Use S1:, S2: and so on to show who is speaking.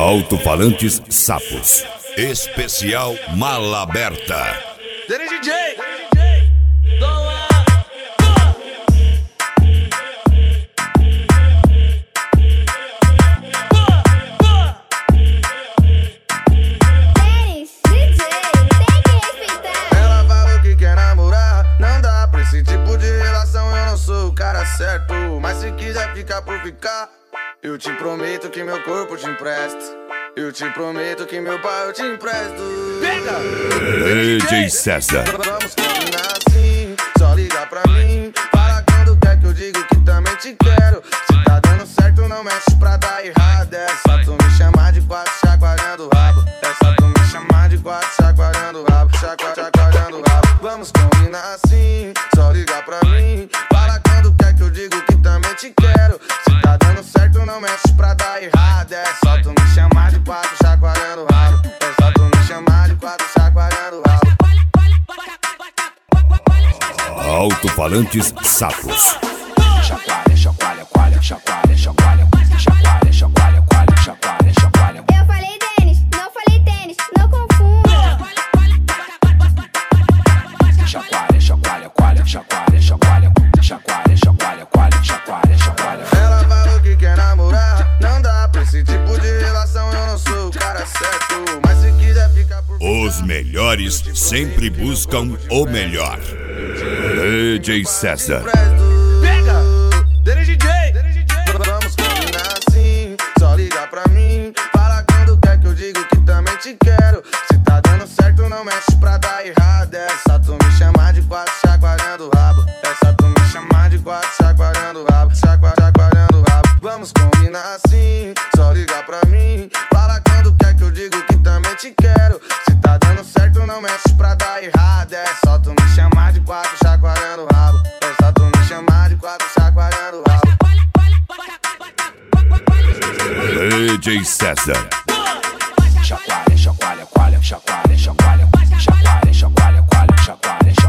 S1: Alto-falantes Sapos. Especial Mala Aberta.
S2: DJ.
S3: Ela falou que quer namorar, não dá pra esse tipo de relação. Eu não sou o cara certo, mas se quiser ficar por ficar, eu te prometo que meu corpo te empresto. Eu te prometo que meu pai eu te empresto.
S1: DJ César.
S3: Vamos combinar assim, só liga pra mim. Fala quando quer que eu digo que também te quero. Se tá dando certo não mexe pra dar errado. É só tu me chamar de quatro chacoalhando o rabo. É só tu me chamar de quatro chacoalhando o rabo. Chacoalhando o rabo. Vamos combinar assim, só liga pra mim. Fala quando quer que eu digo que também te quero. Se tá dando certo não mexe pra dar errado. É só tu me chamar de quatro chacoalhando o rabo. É só tu me chamar de quatro chacoalhando o rabo.
S1: Alto-falantes Sapos.
S4: Chacoalha, chacoalha, coalha, chacoalha, chacoalha, chacoalha, chacoalha, coalha, chacoalha, chacoalha.
S5: Eu falei tênis, não falei tênis, não confunda.
S4: Chacoalha, chacoalha, coalha, chacoalha, chacoalha, chacoalha, chacoalha, coalha, chacoalha, chacoalha.
S3: Ela falou que quer namorar, não dá pra esse tipo de relação. Eu não sou o cara certo, mas se quiser ficar por
S1: Os melhores sempre buscam o melhor. DJ César.
S3: DJ. Vamos combinar assim, só liga pra mim. Fala quando quer que eu digo que também te quero. Se tá dando certo não mexe pra dar errado. É só tu me chamar de quatro chacoalhando o rabo. É só tu me chamar de quatro chacoalhando o rabo. Chacoalhando o rabo. Vamos combinar assim, só liga pra mim. Fala quando quer que eu digo que também te quero. Se tá dando certo não mexe pra dar errado. É só tu me chamar de quatro chacoalhando o rabo. É só tu me chamar de quatro chacoalhando o rabo.
S1: DJ César.
S4: Chacoalha, chacoalha, coalha, chacoalha, chacoalha, chacoalha, chacoalha, coalha, chacoalha, chacoalha.